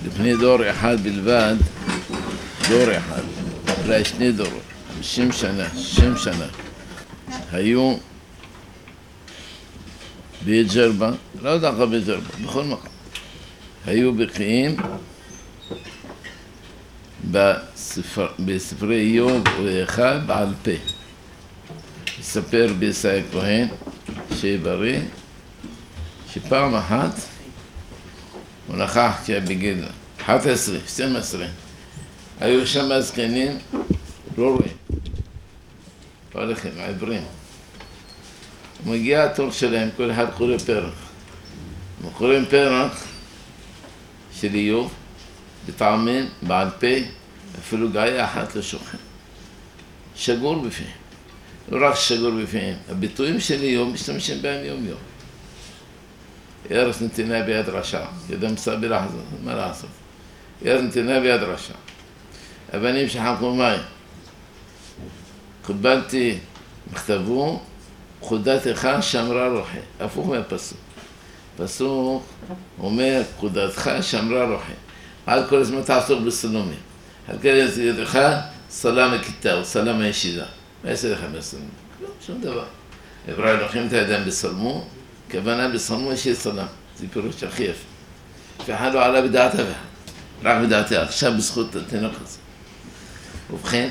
לפני דור אחד בלבד, דור אחד, אולי שני דורות, 50 שנה, 60 שנה, היו בג'רבה, לא יודע לך בג'רבה, בכל מקום, היו בקיאים בספרי איוב ואחד בעל פה. יספר בישאי כהן, שיהיה בריא, שפעם אחת הוא נכח בגיל 11, 12, היו שם הזקנים, לא רואים, לא הולכים, עיוורים. מגיע התור שלהם, כל אחד קורא פרח. הם קוראים פרח של איוב, בטעמים, בעל פה, אפילו גאיה אחת לשוכן. שגור בפיהם. לא רק שגור בפיהם, הביטויים של איוב משתמשים בהם יום יום. ארץ נתינה ביד רשע, ידם סבי לחזור, מה לעשות? ארץ נתינה ביד רשע. אבנים שחקו מים. קיבלתי מכתבו, פקודתך שמרה רוחי, הפוך מהפסוק. פסוק אומר, פקודתך שמרה רוחי. עד כל הזמן תעסוק בסלומים. על כן ידך סלם הכיתה או סלם הישידה. מה יעשה לך בסלום? לא, שום דבר. עברה אלוהים את הידיים בסלמו, כוונה בסלמו יש סלם. זה פירוש הכי יפה. ואחד לא עלה בדעתה רק בדעתה, עכשיו בזכות התינוק הזה. ובכן,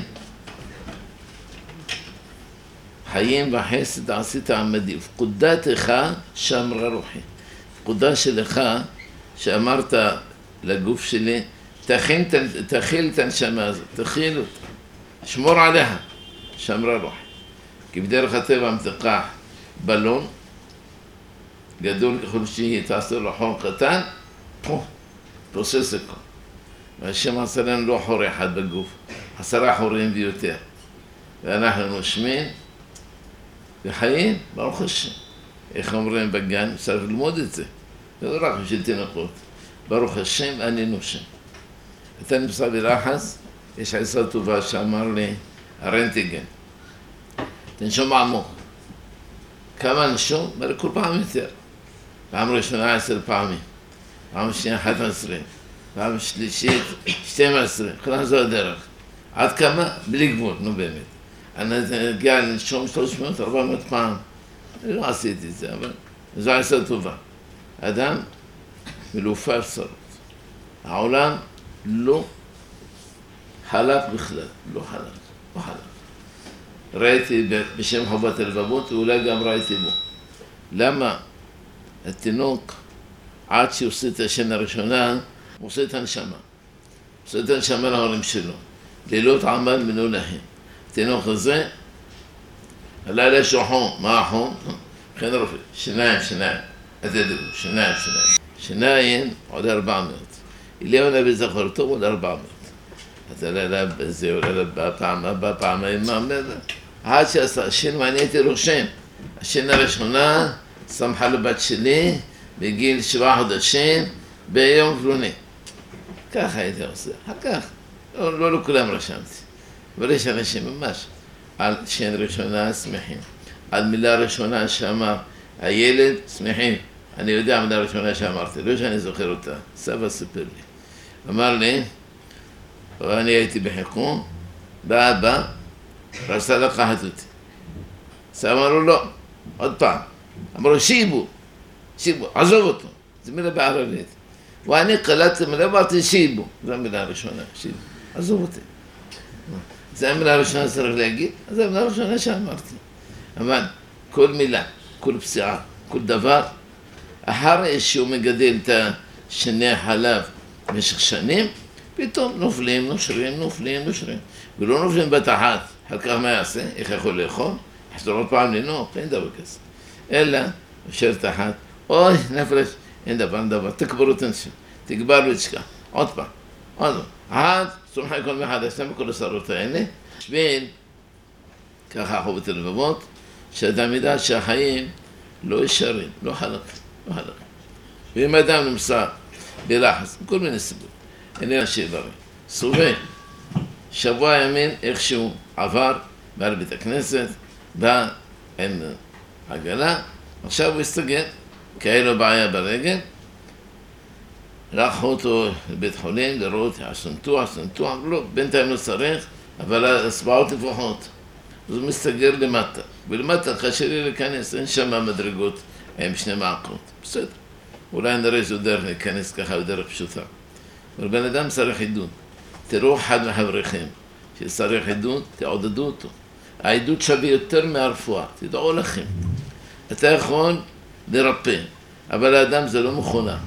חיים וחסד עשית עמדי, פקודתך שמרה רוחי. פקודה שלך שאמרת לגוף שלי, תכיל את הנשמה הזאת, תכיל אותה, שמור עליה, שמרה רוחי. כי בדרך הטבע מתקח בלון, גדול ככל שהיא, תעשה לו חור קטן, פרוסס הכל. והשם עשה לנו לא חור אחד בגוף, 10 חורים ויותר. ואנחנו נושמים וחיים, ברוך השם. איך אומרים בגן, צריך ללמוד את זה. לא רק בשביל תינוקות. ברוך השם, אני נושם. אתה נמצא בלחץ, יש עצה טובה שאמר לי, הרנטגן. תנשום עמוק. כמה נשום? כל פעם יותר. פעם ראשונה 10 פעמים. פעם שנייה 11. פעם שלישית 12. כולם זו הדרך. עד כמה? בלי גבול, נו באמת. אני אגיע לנשום 300-400 פעם. אני לא עשיתי את זה, אבל זו עצה טובה. אדם מלופף צרות. העולם לא חלק בכלל, לא חלק. ראיתי בשם חובת הלבבות, ואולי גם ראיתי בו. למה התינוק, עד שעושה את השן הראשונה, הוא עושה את הנשמה. עושה את הנשמה להורים שלו. לילות עמל מנו להם. התינוק הזה, הלילה יש לו חום. מה החום? כן רופא, שיניים. שיניים עוד 400. אליהו נביא זכור טוב עוד 400. אז הלילה בזה, עולה פעמיים, מה אומר? עד שעשה השן, ואני הייתי רושם. השן הראשונה, שמחה לבת שלי, בגיל 7 חודשים, ביום פלוני. ככה הייתי עושה, אחר כך. לא לכולם רשמתי. אבל יש אנשים ממש על שן ראשונה שמחים. על מילה ראשונה שאמר, הילד שמחים. אני יודע מילה ראשונה שאמרתי, לא שאני זוכר אותה. סבא סיפר לי. אמר לי, ואני הייתי בחיקום, בא אבא, רצה לקחת אותי. סבא אמר לו, לא, עוד פעם. אמר לו, שיבו, עזוב אותו. זו מילה בערבית. ואני קלטתי מילה, אמרתי, שיבו. זו המילה הראשונה, שיבו. עזוב אותי. זו המילה הראשונה שצריך להגיד, זו המילה הראשונה שאמרתי. אבל כל מילה, כל פסיעה, כל דבר, אחרי שהוא מגדל את שני החלב במשך שנים, פתאום נופלים, נושרים. ולא נופלים בתחת, אחר כך מה יעשה? איך יכול לאכול? יחזור עוד פעם לנוח, אין דבר כזה. אלא, יושב תחת, אוי, נפלש, אין דבר, תקברו את אנשים, תגבר ותשכח, עוד פעם. עד, סומכי כל מחדש, למה כל השרות האלה? בשביל, ככה חובת הלבבות, שאדם ידע שהחיים לא ישרים, לא חלקים. ואם אדם נמצא בלחץ, כל מיני סיבות, איננה שיבריא, סובל, שבוע ימין איכשהו עבר, בא לבית הכנסת, בא עם עגלה, עכשיו הוא הסתגל, כי היה לו בעיה ברגל, לקחו אותו לבית חולים, לראות, עשו ניתוח, לא, בינתיים לא צריך, אבל הסבעות לפחות. אז הוא מסתגר למטה, ולמטה קשה לי להיכנס, אין שם מדרגות עם שני מעקות, בסדר. אולי נראה זו דרך להיכנס ככה בדרך פשוטה. אבל בן אדם צריך עידוד. תראו אחד מחבריכם שצריך עידוד, תעודדו אותו. העידוד שווה יותר מהרפואה, תדעו לכם. אתה יכול לרפא, אבל האדם זה לא מכונה.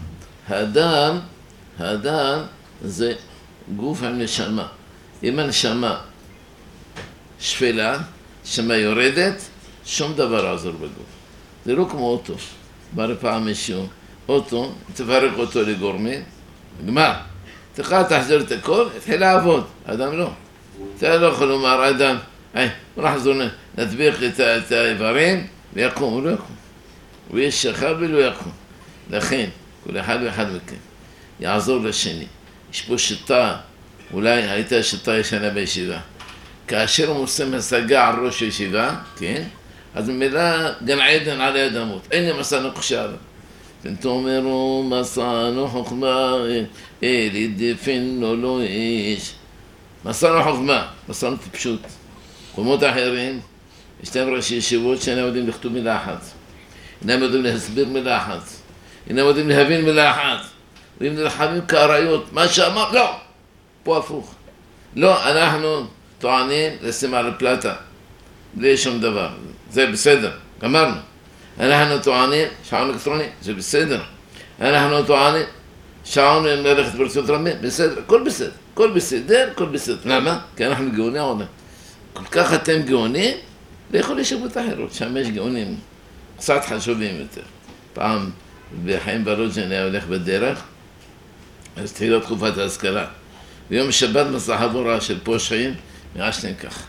האדם זה גוף עם נשמה. אם הנשמה שפלה, נשמה יורדת, שום דבר עזור בגוף. זה לא כמו אוטו. בא פעם מישהו, אוטו, תפרק אותו לגורמים, נגמר. תחזיר את הכל, התחיל לעבוד. האדם לא. אתה לא יכול לומר, אדם, נחזור, נדביך את האיברים, ויקום, הוא לא יקום. הוא יש שכב ולא יקום. לכן, כל אחד ואחד מכם, יעזור לשני. יש פה שיטה, אולי הייתה שיטה ישנה בישיבה. כאשר הוא עושה השגה על ראש הישיבה, כן? אז במילה גן עדן עלי אדמות. אין מסענו חשב. ותאמרו מסענו חוכמה, אלידפנו לא איש. מסענו חוכמה, מסענו טיפשות. חומות אחרים, יש להם ראשי ישיבות שאינם יודעים לכתוב מילה אחת. אינם יודעים להסביר מילה אחת. אינם יודעים להבין מילה אחת. והם נלחמים כאריות, מה שאמר, לא! פה הפוך. לא, אנחנו טוענים לשים על הפלטה. בלי שום דבר. זה בסדר, גמרנו. אנחנו טוענים שעון אלקטרוני, זה בסדר. אנחנו טוענים שעון מלאכת ברצות רמים, בסדר, הכל בסדר. הכל בסדר. למה? כי אנחנו גאוני העולם. כל כך אתם גאונים, לכו לישיבות אחרות, שם יש גאונים קצת חשובים יותר. פעם בחיים ברוג'ן היה הולך בדרך, אז תחילה תקופת ההשכלה. ביום שבת מסע חבורה של פושעים, מעשנים כך.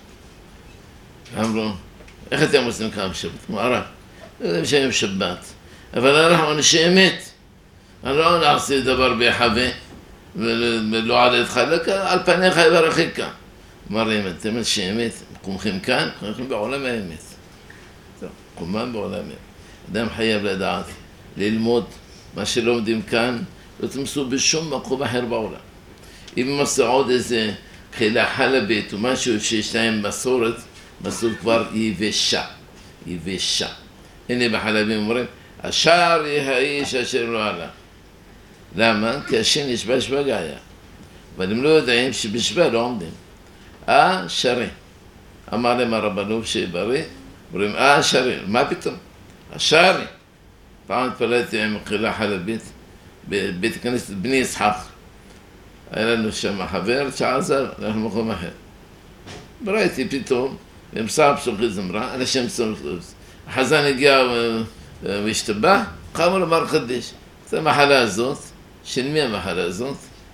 אמרו, איך אתם עושים כמה שבת? כמו הרב, לא יודעים שהם שבת, אבל אנחנו אנשי אמת. אני לא נעשה דבר בהחווה, ולא על ידך, על פניך יברכך. אמרים, אתם אנשי אמת, מקומכם כאן, אנחנו בעולם האמת. מקומם בעולם האמת. אדם חייב לדעת, ללמוד מה שלא לומדים כאן, לא תמסו בשום מקום אחר בעולם. אם מסעו עוד איזה חילה חלבית או משהו שיש להם מסורת, מסורת כבר יבשה. הנה בחלבים אומרים, השער יהיה האיש אשר לא עלה. למה? כי השן ישבה שווה היה. אבל הם לא יודעים שבשווה לא עומדים. שרי. אמר להם הרבנוב שבריא, אומרים, שרי. מה פתאום? השערי. פעם התפלאתי עם חילה חלבית, בבית הכנסת בני יצחק. היה לנו שם חבר שעזר, אנחנו מקום אחר. ראיתי פתאום, במסע פסוחי זמרה, אנשים סומכות. החזן הגיע והשתבח, קמו לומר חדש. זו המחלה הזאת, של מי המחלה הזאת?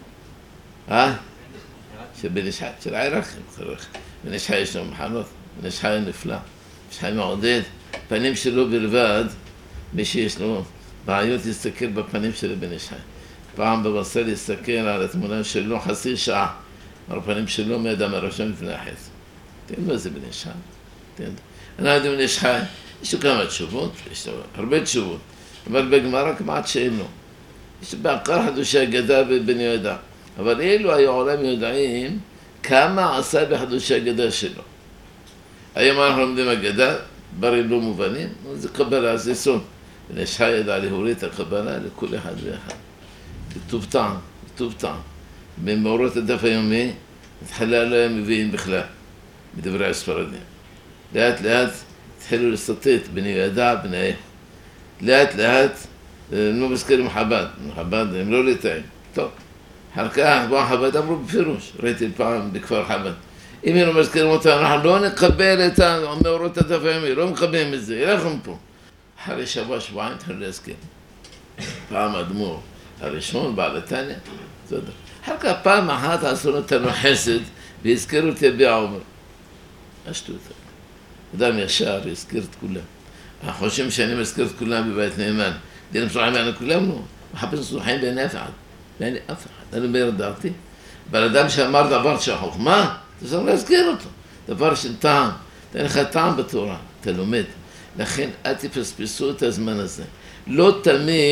של בן איש חי, של העירקים. בן איש חי יש לו מחלות, בן איש חי נפלא, בן איש חי מעודד. פנים שלו בלבד, מי שיש לו בעיות יסתכל בפנים של בן איש חי. פעם בבשר יסתכל על התמונה שלו חצי שעה, על הפנים שלו מאדם הראשון לפני החץ. תן לו איזה בן איש חי. אני יודעים בן איש חי, יש לו כמה תשובות, יש לו הרבה תשובות, אבל בגמרא כמעט שאין לו. יש בעיקר חידושי אגדה בבן יהודה, אבל אלו היו עולם יודעים כמה עשה בחידושי אגדה שלו. היום אנחנו לומדים אגדה, דברים לא מובנים, זה קבלה, זה סון. בן איש חי ידע להוריד את הקבלה לכל אחד ואחד. כתוב טעם. במאורות הדף היומי, התחילה לא היה מביאים בכלל, בדברי הספרדים. לאט התחילו לסטט בני ידע, בני לאט, הם לא מזכירים חב"ד, הם לא ליטאים. טוב, אחר כך בוא חב"ד אמרו בפירוש, ראיתי פעם בכפר חב"ד. אם הם לא מזכירים אותם, אנחנו לא נקבל את המאורות הדף היומי, לא מקבלים את זה, ילכם פה. אחרי שבועיים התחילו להזכיר. פעם אדמו"ר הראשון, בעל התניא, תודה. אחר כך פעם אחת עשו נתנו חסד והזכירו את יביע עומר. השטות. אדם ישר יזכיר את כולם. אנחנו חושבים שאני מזכיר את כולם בבית נאמן. דין מסוחים בעיני כולם לא. מחפש מסוחים בעיני אף אחד. בעיני אף אחד. אני אומר דעתי. אבל אדם שאמר דבר של חוכמה, אתה צריך להזכיר אותו. דבר של טעם. תן לך טעם בתורה. אתה לומד. לכן אל תפספסו את הזמן הזה. לא תמיד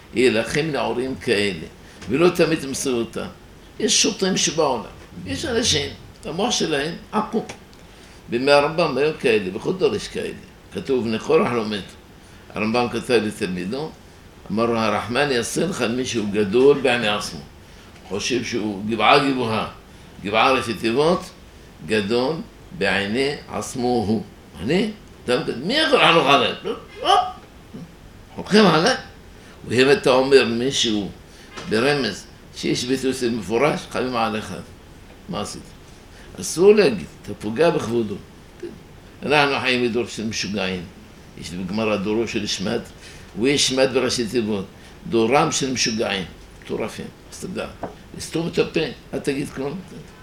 יהיה לכם נעורים כאלה, ולא תמיד תמסרו אותם. יש שוטרים שבעולם, יש אנשים, המוח שלהם עקום. בימי הרמב"ם היו כאלה, בכל דור יש כאלה. כתוב, נכורח לא מת. הרמב"ם כתב לתלמידו, אמר לו, הרחמן יעשה לך מישהו גדול בעיני עצמו. חושב שהוא גבעה גבוהה, גבעה ראשי תיבות, גדול בעיני עצמו הוא. אני? מי יכול לחנוך עליי? חונכים עליי? ואם אתה אומר מישהו ברמז שיש ביטוס מפורש, חייבים עליך. מה עשית? אסור להגיד, אתה פוגע בכבודו. אנחנו חיים בדור של משוגעים. יש בגמרא דורו של שמד, ויש שמד בראשי תיבות. דורם של משוגעים, מטורפים. אז תדע, לסתום את הפה, אל תגיד כלום.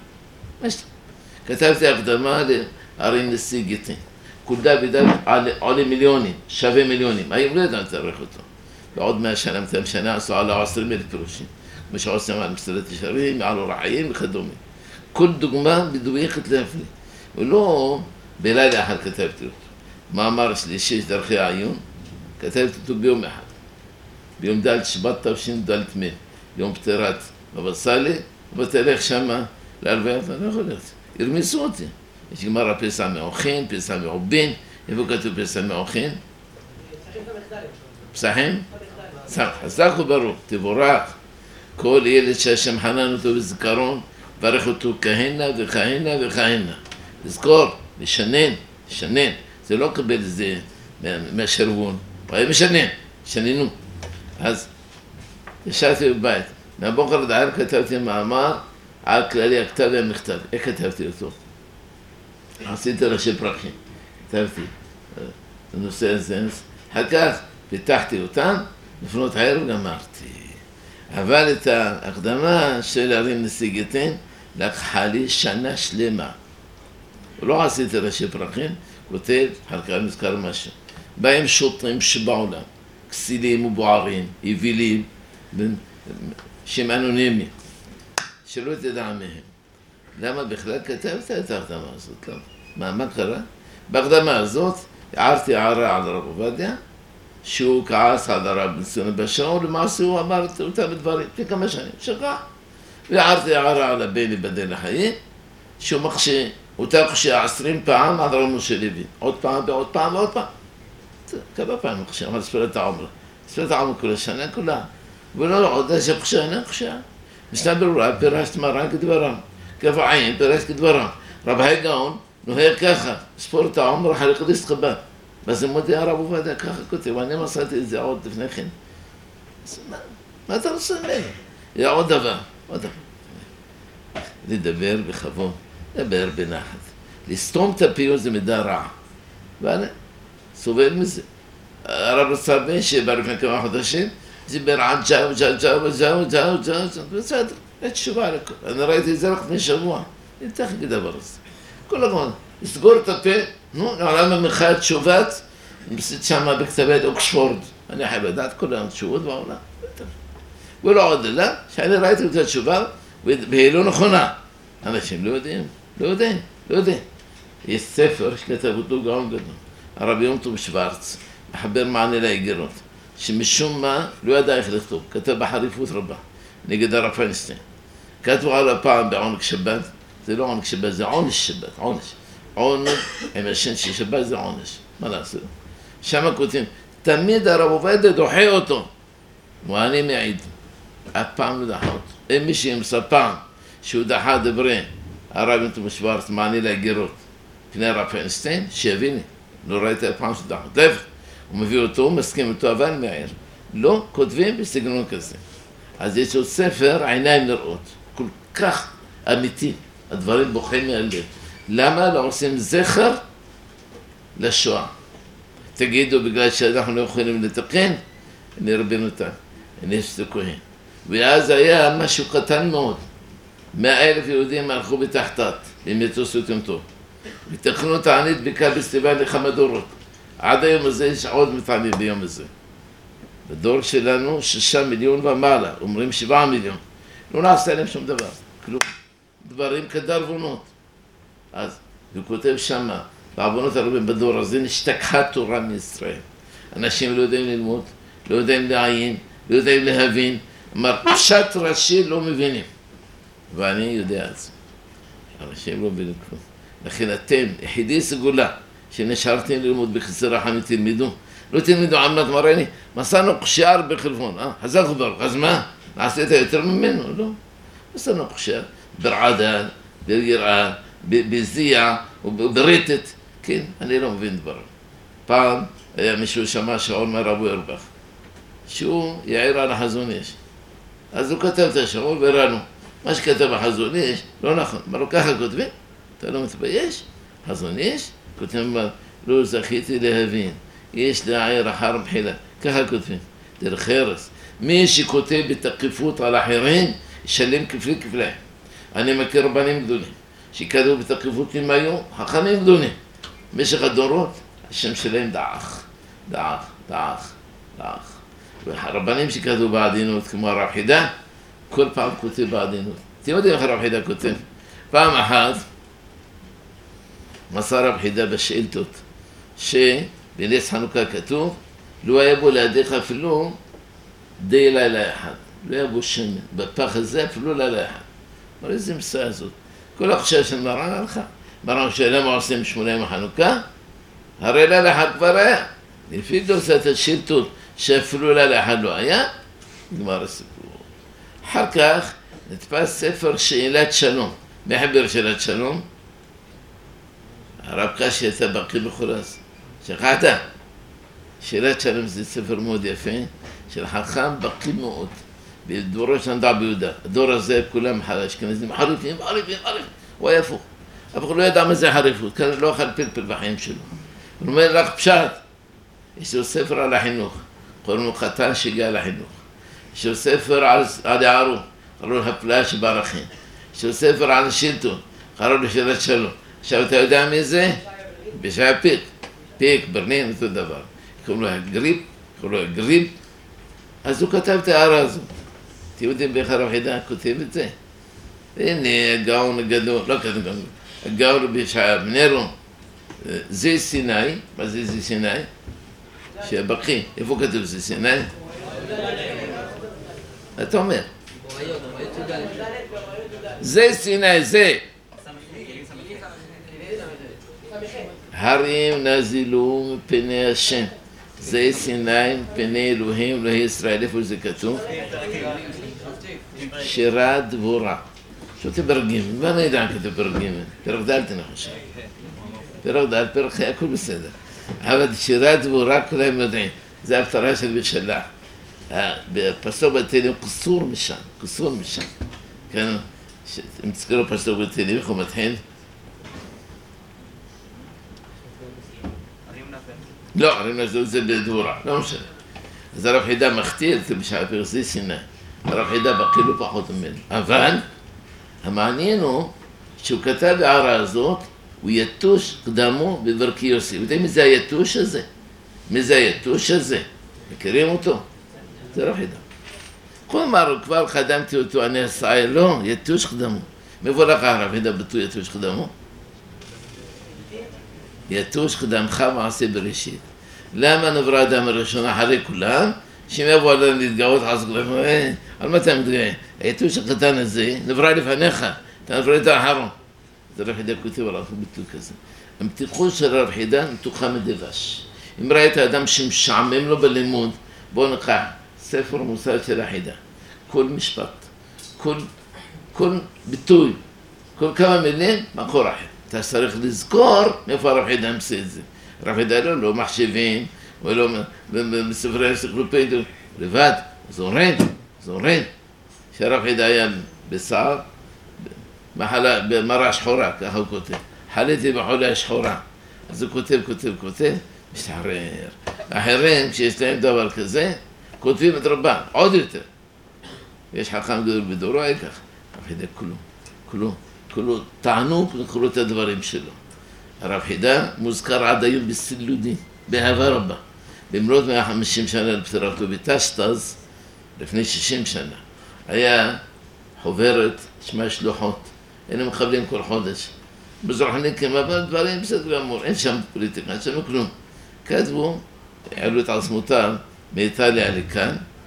כתבתי הקדמה להרי נשיא גיטין. כל דוד עולה מיליונים, שווה מיליונים. היום לא יודעים לתארך אותו. בעוד 100 שנה, 200 שנה, עשו עלה 20,000 פירושים. כמו שעושים על מסילת ישרים, על רעיים וכדומה. כל דוגמה מדויקת להפליא. ולא בלילה אחד כתבתי אותו. מאמר שלי 6 דרכי העיון, כתבתי אותו ביום אחד. ביום ד' שבת תש"ד מ', יום פטירת בבא סאלי, ותלך שמה להלוויה, אתה לא יכול ללכת. הרמיסו אותי. יש גמרא פסע מעוכין, פסע מעובין, איפה כתוב פסע מעוכין? פסחים? חזק וברוך, תבורך. כל ילד שהשם חנן אותו בזכרון, ברך אותו כהנה וכהנה וכהנה. לזכור, לשנן, לשנן. זה לא קבל את זה מהשרוון, הוא היה משנן, שננו. אז ישבתי בבית, מהבוקר עד הערב כתבתי מאמר על כללי הכתב והמכתב. איך כתבתי אותו? עשיתי ראשי פרקים, כתבתי בנושא הזה. אחר כך פיתחתי אותם, לפנות הערב גמרתי. אבל את ההקדמה של הרים נשיא גיטין לקחה לי שנה שלמה. לא עשיתי ראשי פרקים, כותב, אחר כך נזכר משהו. בהם שוטרים שבעולם, כסילים ובוערים, יבילים, שהם אנונימיים, שלא תדע מהם. למה בכלל כתבת את ההקדמה הזאת? מה קרה? בהקדמה הזאת הערתי הערה על הרב עובדיה, שהוא כעס על הרב בן ציון בשעון, ולמעשה הוא אמר את אותם דברים, לפני כמה שנים, שכח. והערתי הערה על הבן ייבדל לחיים, שהוא מחשה, אותה קשה 20 פעם על רב משה לוי, עוד פעם ועוד פעם ועוד פעם. כמה פעמים מחשה, אבל ספרת העומר. ספרת העומר כל השנה כולה. ולא עוד שחשה, אינה חשה. משנה ברורה, פירשת מרן כדברם. כף העין, פירשת כדברם. רב הגאון נוהג ככה, ספרת העומר אחרי קדיס חב"ד. וזה מודיע הרב עובדיה, ככה כותב, ואני מסרתי את זה עוד לפני כן. מה אתה רוצה ממנו? עוד דבר, עוד דבר. לדבר בכבוד, לדבר בנחת. לסתום את הפיון זה מידה רע. ואני סובל מזה. הרב רצה שבא לפני כמה חודשים, דיבר על ג'או, בסדר, יש תשובה לכל. אני ראיתי את זה רק לפני שבוע. אני תכף לדבר על זה. כל הזמן, לסגור את הפה, נעלם ממך תשובת, נמצאת שמה בכתבי אוקספורד. אני חייב לדעת כל היום תשובות בעולם. ולא עוד אלא, שאני ראיתי את התשובה, והיא לא נכונה. אנשים לא יודעים. יש ספר שכתב אותו גאון גדול, הרבי יום טוב שוורץ, מחבר מענה לאיגרות, שמשום מה לא ידע איך לכתוב, כתב בחריפות רבה, נגד הרב פיינשטיין. כתבו על הפעם בעונג שבת, זה לא עונג שבת, זה עונש שבת, עונג עם השן של שבת זה עונש, מה לעשות? שם כותבים, תמיד הרב עובדיה דוחה אותו, ואני מעיד, אף פעם לא דחה אותו. אם מישהו ימצא פעם שהוא דחה דברי הרב יום טוב שוורץ, מענה לאיגרות, לפני הרב פיינשטיין, שיביני, לא ראיתי אף פעם שדחה אותו. הוא מביא אותו, הוא מסכים אותו, אבל מעיר. לא כותבים בסגנון כזה. אז יש עוד ספר, עיניים נראות, כל כך אמיתי, הדברים בוכים מהלב. למה לא עושים זכר לשואה? תגידו, בגלל שאנחנו לא יכולים לתקן, אני רבנותם, אני שתקוהים. ואז היה משהו קטן מאוד. 100,000 יהודים הלכו בתחתת, אם יתוסו אותם טוב. ותקנו תענית בקבסטיבל לכמה דורות. עד היום הזה יש עוד מתענים ביום הזה. בדור שלנו 6 מיליון ומעלה, אומרים 7 מיליון. לא נעשה להם שום דבר, כלום. דברים כדרבונות. אז הוא כותב שמה, בעוונות הרבים בדור הזה נשתכחה תורה מישראל. אנשים לא יודעים ללמוד, לא יודעים לעיין, לא יודעים להבין, אמר, פשט ראשי לא מבינים. ואני יודע את זה. אנשים לא מבינים כלום. לכן אתם, יחידי סגולה, שנשארתם ללמוד בחסר רחמים תלמידו. לא תלמידו עמת מרני, מסענו קשייר בחלפון, חזק וברוך, אז מה? נעשית יותר ממנו? לא. מסענו קשייר, ברעדה, ביראה, בזיע, ברטט. כן, אני לא מבין דברים. פעם היה מישהו שמע שעון מהרבו ירבך, שהוא יעיר על החזון איש. אז הוא כתב את השעון והראינו. מה שכתב החזון איש, לא נכון. אמר לו, ככה כותבים? אתה לא מתבייש? חזון איש? כותבים, לא זכיתי להבין. יש להעיר אחר מחילה. ככה כותבים. דרך ארץ. מי שכותב בתקיפות על אחרים, ישלם כפלי כפליים. אני מכיר רבנים גדולים, שכתבו בתקיפות עם היו, חכמים גדולים. במשך הדורות, השם שלהם דעך. והרבנים שכתבו בעדינות, כמו הרב חידה, כל פעם כותב בעדינות. אתם יודעים איך הרב חידה כותב? פעם אחת, מסר רב חידה בשאילתות, שבנס חנוכה כתוב, לא היה בו לידיך אפילו די לילה אחד. לא היה בו שמן. בפח הזה אפילו לילה אחד. אבל איזה מסע הזאת. כל החושב של מרן הלכה. מרן שאלה מה עושים שמונה יום החנוכה? הרי לילה אחד כבר היה. לפי גדולת השאילתות שאפילו לילה אחד לא היה, נגמר הסיפור. אחר כך נתפס ספר שאלת שלום. מחבר שאלת שלום, הרב קשי הייתה בקי בחורס. שכחת? שאלת שלום זה ספר מאוד יפה, של חכם בקי מאוד. בדורו של נדע ביהודה. הדור הזה כולם אשכנזים חריפים. הוא היה הפוך. אבל הוא לא ידע מה זה חריפות, כאן לא אכל פלפל בחיים שלו. הוא אומר לך פשט. יש לו ספר על החינוך, קוראים לו חתן שהגיע לחינוך. יש לו ספר על יערו, קראו לו הפלאה שבערכים. יש לו ספר על שילטון, קראו לו שאלת שלום. עכשיו אתה יודע מי זה? בשעה פיק. פיק, ברנין, אותו דבר. קוראים לו הגריפ, אז הוא כתב את הערה הזו. אתם יודעים באיך הרב חידה כותב את זה? הנה הגאון הגדול, לא כתוב גאון, הגאון בשעה בנרו, זה סיני, מה זה סיני? שהבקי, איפה כתוב זה סיני? אתה אומר? זה סיני, זה. הרים נזילו מפני השם. זה סיני מפני אלוהים, אלוהי ישראל. איפה זה כתוב? שירה דבורה. שו תפרק ג' ואני יודע כתוב פרק ג' פרק ד' אני חושב. פרק ד', פרק ח', הכל בסדר. אבל שירה דבורה כולם יודעים. זה ההפטרה של בשלה. בפסוק בתהילים קסור משם. כן, אם תזכרו פסוק בתהילים, איך הוא מתחיל? לא, זה בדבורה, לא משנה. אז הרב חידה מחטיא את זה בשעה פרסי סיני. הרב חידה בקילו פחות ממנו. אבל המעניין הוא שהוא כתב בערה הזאת, הוא יתוש קדמו בברכי יוסי. יודעים מי זה היתוש הזה? מי זה היתוש הזה? מכירים אותו? זה הרב חידה. כלומר, כבר קדמתי אותו, אני אסעי, לא, יתוש קדמו. מאיפה לך הרב חידה ביטוי יתוש קדמו? יתוש קדמך מעשה בראשית. למה נברא אדם הראשון אחרי כולם? שאם יבוא עליהם להתגאות חס וקלם, על מה אתה מתגאה? היתוש הקטן הזה נברא לפניך, אתה נברא את האחרון. זה רב חידה כותב עליו ביטוי כזה. המתיחות של רב חידה מתוחה מדבש. אם ראית אדם שמשעמם לו בלימוד, בוא נקח ספר מוסר של החידה. כל משפט, כל ביטוי, כל כמה מילים, מקור אחר. אתה צריך לזכור מאיפה הרב חידה עושה את זה. הרב חידה לא מחשבים, ולא בספרי אנציקלופדיה, לבד, זורן. שהרב חידה היה בשר, במראה שחורה, ככה הוא כותב. חליתי בחולה שחורה. אז הוא כותב, משתחרר. אחרים, כשיש להם דבר כזה, כותבים את רבם, עוד יותר. יש חכם גדול בדורו, היה כך. הרב חידה כולו טענו וכולו את הדברים שלו. הרב חידה מוזכר עד היום בסילודי, באהבה רבה. במלאת 150 שנה לפטירתו בתשטז, לפני 60 שנה, היה חוברת, שמה שלוחות. היינו מקבלים כל חודש. בזרחניקים, אבל דברים בסדר גמור, אין שם פוליטיקה, אין שם כלום. כתבו, העלו את עצמותם מאיטליה לכאן,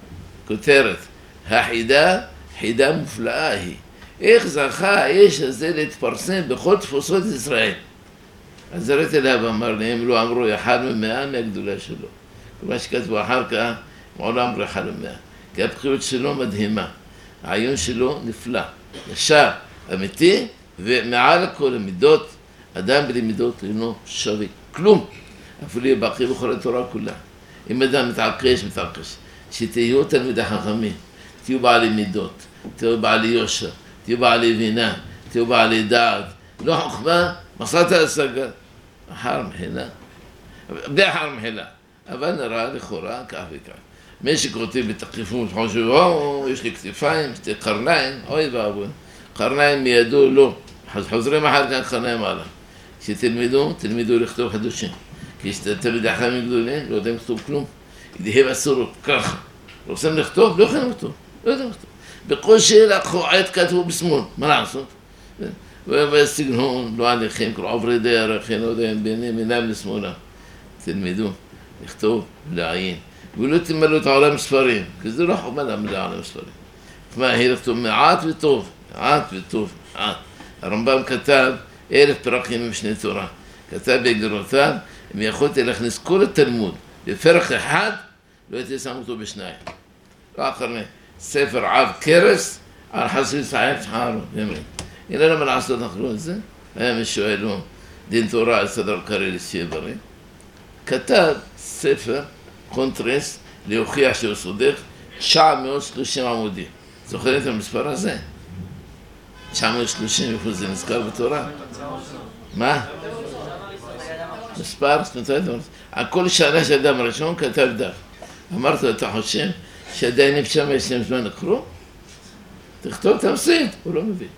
כותרת, החידה, חידה מופלאה היא. איך זכה האיש הזה להתפרסם בכל תפוסות ישראל? אז הראיתי אליו ואמר לי, הם לא אמרו אחד ממאה מהגדולה שלו. כמו שכתבו אחר כך, מעולם אמרו אחד ממאה. כי הבחירות שלו מדהימה. העיון שלו נפלא, ישר, אמיתי, ומעל הכל המידות, אדם בלי מידות אינו שווה כלום. אפילו יהיה בקיא בכל התורה כולה. אם אדם מתעקש, שתהיו תלמידי חכמים, תהיו בעלי מידות, תהיו בעלי יושר, תהיו בעלי בינה, תהיו בעלי דעת. לא חוכמה, מסעת השגה. אחר מחילה. בלי אחר מחילה. אבל נראה לכאורה כך וכך. מי שכותב בתקיפות, חושב, יש לי כתפיים, יש לי קרניים, אוי ואבוי. קרניים מידו לא. חוזרים אחר כך קרניים הלאה. כשתלמדו, תלמדו לכתוב חדושים. כי כשתלמידי חכמים גדולים, לא יודעים לכתוב כלום. ידיהם אסורות, ככה. רוצים לכתוב? לא יכולים לכתוב. לא יודעים לכתוב. בקושי לקחו עת כתבו בשמאל, מה לעשות? ובסגנון, לא הליכים, כל עוברי דרך, לא יודעים, בינים, עיניים לשמאלה. תלמדו, לכתוב, לעיין. ולא תמלאו את העולם ספרים, כי זה לא חובה להמלא העולם ספרים. כלומר, היא לכתוב מעט וטוב, מעט וטוב, מעט. הרמב"ם כתב 1000 פרקים עם שני תורה. כתב בגדרותיו, אם יכולתי להכניס כל התלמוד בפרק אחד, לא הייתי שם אותו בשניים. לא אחרי, ספר עב קרס, על חסרי סעד שחרו, באמת. אין לנו מה לעשות אנחנו את זה. היה משואל לו, דין תורה על סדר קרי לשיהיה בריא. כתב ספר קונטרס להוכיח שהוא סודק 930 עמודים. זוכר את המספר הזה? 930, איפה זה נזכר בתורה? מה? מספר? על כל שנה של אדם ראשון כתב דף. אמרת לו, אתה חושב שהדיינים שם יש להם זמן לקרוא? תכתוב תמסית, הוא לא מבין.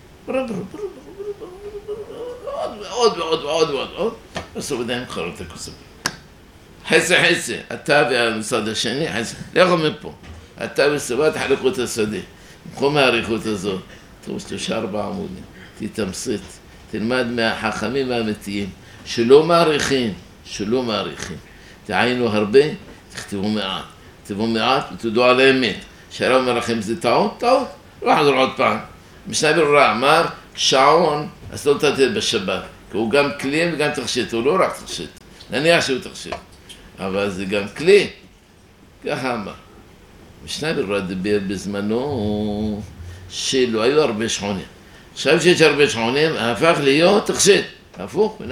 עוד. בסוף עדיין קרוא את הכוסף. חצי, אתה והמשרד השני, לכו מפה. אתה וסבא תחלקו את השדה. במקום האריכות הזאת, תראו 3-4 עמודים, תתמסית, תלמד מהחכמים האמיתיים, שלא מעריכים. תעיינו הרבה, תכתבו מעט ותדעו על האמת. שהרב אומר לכם, זה טעות? לא חזור עוד פעם. משנה ברורה אמר, שעון, אז לא תתת בשבת, כי הוא גם כלי וגם תכשיט, הוא לא רק תכשיט. נניח שהוא תכשיט. אבל זה גם כלי, ככה אמר. משנה ברורה דיבר בזמנו שלא היו הרבה שחונים. עכשיו שיש הרבה שחונים, הפך להיות תכשיט. הפוך.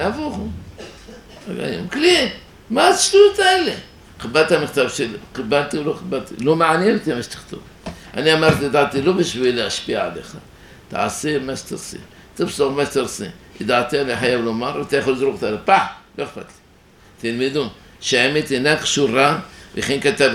כלי, מה השטויות האלה? קיבלת המכתב שלי, קיבלתי או לא קיבלתי, לא מעניין אותי מה שתכתוב. אני אמרתי, דעתי לא בשביל להשפיע עליך, תעשה מה שתעשה, תפסור מה שתעשה. דעתי אני חייב לומר, אתה יכול לזרוק אותה לפח, לא אכפת לי. תלמדו, שהאמת אינה קשורה, וכן כתב.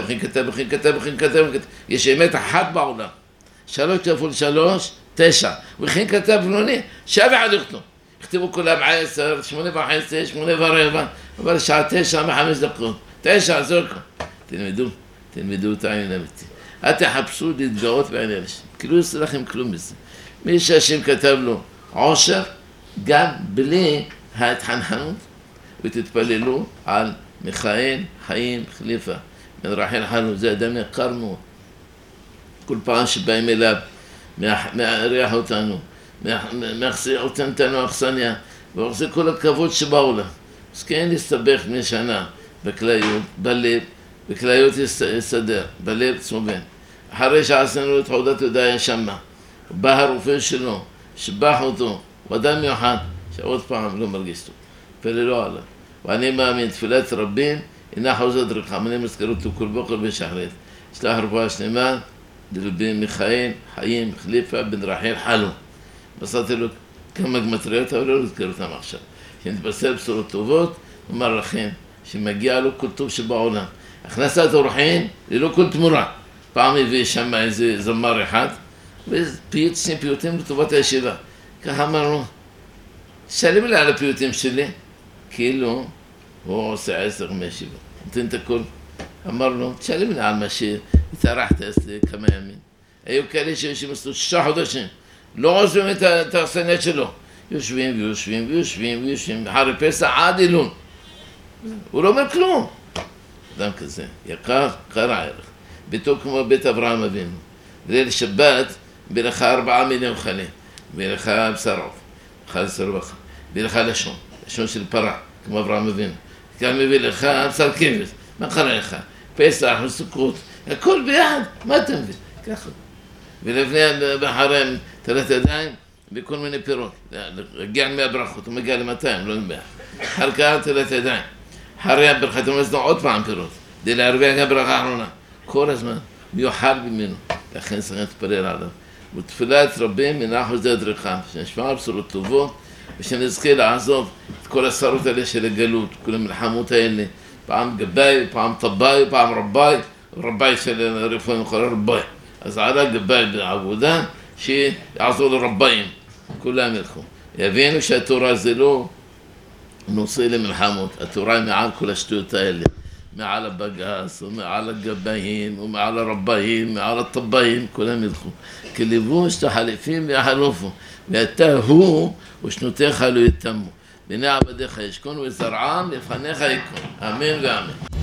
יש אמת אחת בעולם. 3 כפול 3, 9. וכן כתב פלוני, 7 לכתוב. יכתבו כולם 10, 8:30, 8:15, אבל שעה 9 מ5 דקות. 9, זורקו. תלמדו את העניין האמיתי. אל תחפשו להתגאות בעניין הזה. כאילו יעשה לכם כלום מזה. מי שהשם כתב לו עושר, גם בלי ההתחנחנות, ותתפללו על מיכאל, חיים, חליפה. בן רחל חלו, זה אדם יקר מאוד. כל פעם שבאים אליו, מארח אותנו, מאחסן אותנו אכסניה, ועושה כל הכבוד שבאו לה. אז כן להסתבך בני שנה, בכליות, בלב, בכליות יסדר, בלב צמובן. אחרי שעשינו את תעודת הודיה שמה, בא הרופא שלו, שבח אותו, הוא אדם מיוחד, שעוד פעם לא מרגיש טוב, פללו עליו. ואני מאמין, תפילת רבים, אינה חוזרת רחם, אני מזכיר אותו כל בוקר בשחרית. שלח רפואה שלמה, לרבי מיכאל, חיים, חליפה, בן רחל, חלו. מסרתי לו כמה גמטריות, אבל לא נזכר אותם עכשיו. שנתבשר בשורות טובות, אומר לכם, שמגיע לו כל טוב שבעולם. הכנסת אורחים, ללא כל תמורה. פעם הביא שם איזה זמר אחד, ושני פיוטים לטובת הישיבה. ככה אמרנו, שלם לי על הפיוטים שלי, כאילו הוא עושה 10 מהישיבה. נותן את הכל. אמר לו, תשלם לי על מה שהתארחת כמה ימים. היו כאלה שיושבים עשו 6 חודשים. לא עוזבים את האכסניה שלו. יושבים, אחרי פסח עד אילון. הוא לא אומר כלום. אדם כזה, יקר הערך. ביתו כמו בית אברהם אבינו. ליל שבת, ברכה 4 מיליון חלים. ברכה בשר עוף, בשר רווחה, ברכה לשון של פרה, כמו אברהם אבינו. כאן מביא לך בשר כבש, מה קרה לך? פסח וסוכות, הכל ביחד, מה אתה מבין? ככה. ולפני בחרם, תלת ידיים, בכל מיני פירות. הגיע מהברכות, הוא מגיע ל200, לא ל100. אחר כך תלת ידיים. אחרי הברכת המזנו עוד פעם פירות. כדי להרוויח גם ברכה האחרונה. כל הזמן, מיוחד ממנו. לכן צריך להתפלל עליו. ותפילת רבים מנחו זה דרכם, שנשמע בשורות טובות, ושנזכה לעזוב את כל השרות האלה של הגלות, כל המלחמות האלה. פעם גבאי, פעם טבאי, פעם רבאי, רבאי של רפואה מכל רבאי. אז עלה גבאי בעבודה, שיעזור לרבאים, כולם ילכו. יבינו שהתורה זה לא נושא למלחמות, התורה היא מעל כל השטויות האלה. מעל הבג"ץ, ומעל הגבאים, ומעל הרבאים, מעל הטבאים, כולם ילכו. כלבוש תחליפים ויחלופו, ואתה הוא ושנותיך לא יתמו. בני עבדיך ישכון וזרעם לפניך יקון. אמן ואמן.